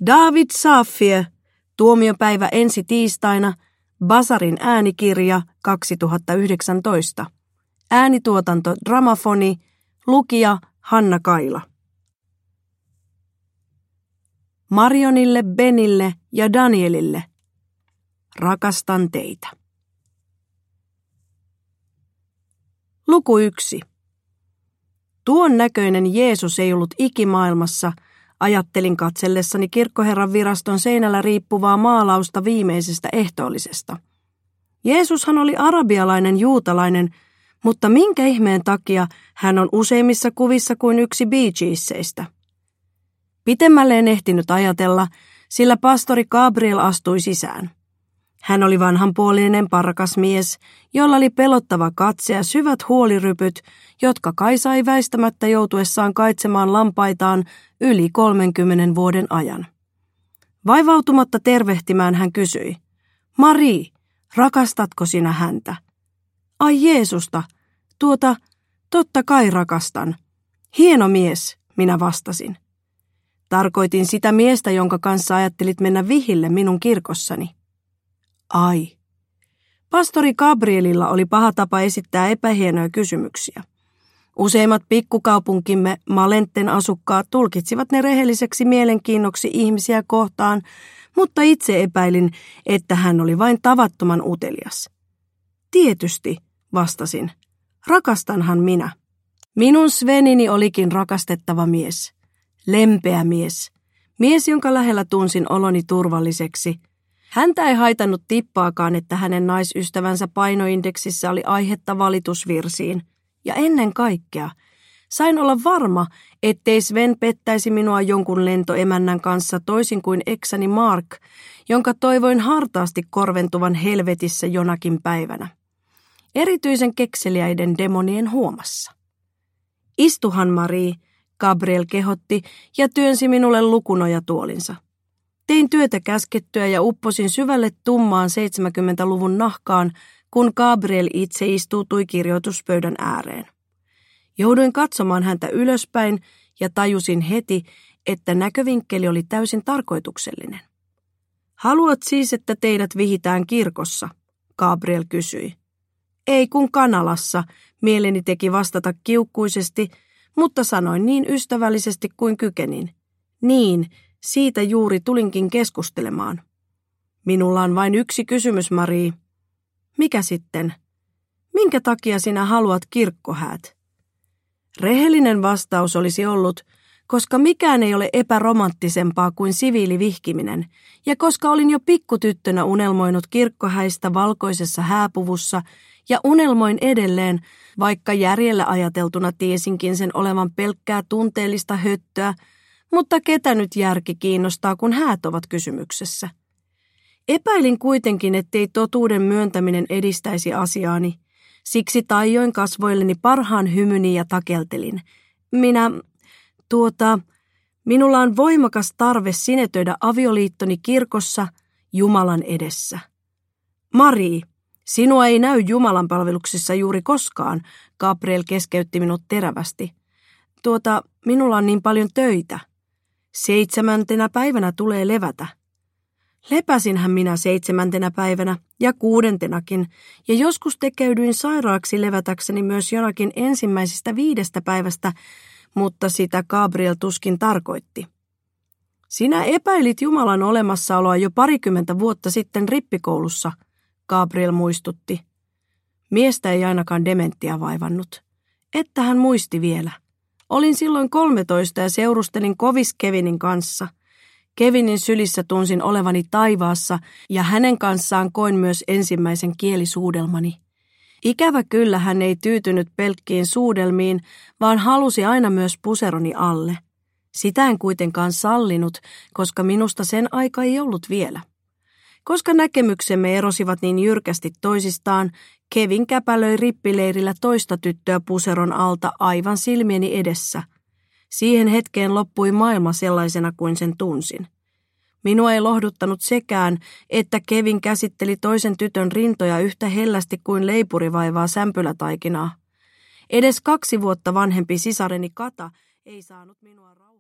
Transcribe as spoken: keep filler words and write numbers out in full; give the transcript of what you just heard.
David Safie, tuomiopäivä ensi tiistaina, Basarin äänikirja kaksituhattayhdeksäntoista. Äänituotanto Dramafoni, lukija Hanna Kaila. Marionille, Benille ja Danielille. Rakastan teitä. Luku yksi. Tuon näköinen Jeesus ei ollut ikimaailmassa, ajattelin katsellessani kirkkoherran viraston seinällä riippuvaa maalausta viimeisestä ehtoollisesta. Jeesushan oli arabialainen juutalainen, mutta minkä ihmeen takia hän on useimmissa kuvissa kuin yksi Bee Geesseistä? Pitemmälle en ehtinyt ajatella, sillä pastori Gabriel astui sisään. Hän oli vanhanpuolinen parakas mies, jolla oli pelottava katse ja syvät huolirypyt, jotka kai sai väistämättä joutuessaan kaitsemaan lampaitaan yli kolmenkymmenen vuoden ajan. Vaivautumatta tervehtimään hän kysyi, Marie, rakastatko sinä häntä? Ai Jeesusta, tuota, totta kai rakastan. Hieno mies, minä vastasin. Tarkoitin sitä miestä, jonka kanssa ajattelit mennä vihille minun kirkossani. Ai. Pastori Gabrielilla oli paha tapa esittää epähienoja kysymyksiä. Useimmat pikkukaupunkimme Malentten asukkaat tulkitsivat ne rehelliseksi mielenkiinnoksi ihmisiä kohtaan, mutta itse epäilin, että hän oli vain tavattoman utelias. Tietysti, vastasin. Rakastanhan minä. Minun Svenini olikin rakastettava mies. Lempeä mies. Mies, jonka lähellä tunsin oloni turvalliseksi. Häntä ei haitannut tippaakaan, että hänen naisystävänsä painoindeksissä oli aihetta valitusvirsiin. Ja ennen kaikkea, sain olla varma, ettei Sven pettäisi minua jonkun lentoemännän kanssa toisin kuin eksäni Mark, jonka toivoin hartaasti korventuvan helvetissä jonakin päivänä. Erityisen kekseliäiden demonien huomassa. Istuhan, Marie, Gabriel kehotti ja työnsi minulle lukunojatuolinsa. Tein työtä käskettyä ja upposin syvälle tummaan seitsemänkymmentäluvun nahkaan, kun Gabriel itse istuutui kirjoituspöydän ääreen. Jouduin katsomaan häntä ylöspäin ja tajusin heti, että näkövinkkeli oli täysin tarkoituksellinen. Haluat siis, että teidät vihitään kirkossa? Gabriel kysyi. Ei kun Kanalassa, mieleni teki vastata kiukkuisesti, mutta sanoin niin ystävällisesti kuin kykenin. Niin, siitä juuri tulinkin keskustelemaan. Minulla on vain yksi kysymys, Marie. Mikä sitten? Minkä takia sinä haluat kirkkohäät? Rehellinen vastaus olisi ollut, koska mikään ei ole epäromanttisempaa kuin siviilivihkiminen, ja koska olin jo pikkutyttönä unelmoinut kirkkohäistä valkoisessa hääpuvussa, ja unelmoin edelleen, vaikka järjellä ajateltuna tiesinkin sen olevan pelkkää tunteellista höttöä, mutta ketä nyt järki kiinnostaa, kun häät ovat kysymyksessä? Epäilin kuitenkin, ettei totuuden myöntäminen edistäisi asiaani. Siksi taioin kasvoilleni parhaan hymyni ja takeltelin. Minä, tuota, minulla on voimakas tarve sinetöidä avioliittoni kirkossa Jumalan edessä. Marie, sinua ei näy Jumalan palveluksissa juuri koskaan, Gabriel keskeytti minut terävästi. Tuota, minulla on niin paljon töitä. Seitsemäntenä päivänä tulee levätä. Lepäsinhän minä seitsemäntenä päivänä ja kuudentenakin, ja joskus tekeydyin sairaaksi levätäkseni myös jonakin ensimmäisistä viidestä päivästä, mutta sitä Gabriel tuskin tarkoitti. Sinä epäilit Jumalan olemassaoloa jo parikymmentä vuotta sitten rippikoulussa, Gabriel muistutti. Miestä ei ainakaan dementtia vaivannut. Että hän muisti vielä. Olin silloin kolmetoista ja seurustelin kovis Kevinin kanssa. Kevinin sylissä tunsin olevani taivaassa ja hänen kanssaan koin myös ensimmäisen kielisuudelmani. Ikävä kyllä hän ei tyytynyt pelkkiin suudelmiin, vaan halusi aina myös puseroni alle. Sitä en kuitenkaan sallinut, koska minusta sen aika ei ollut vielä. Koska näkemyksemme erosivat niin jyrkästi toisistaan, Kevin käpälöi rippileirillä toista tyttöä puseron alta aivan silmieni edessä. Siihen hetkeen loppui maailma sellaisena kuin sen tunsin. Minua ei lohduttanut sekään, että Kevin käsitteli toisen tytön rintoja yhtä hellästi kuin leipuri vaivaa sämpylätaikinaa. Edes kaksi vuotta vanhempi sisareni Kata ei saanut minua rauhoittaa.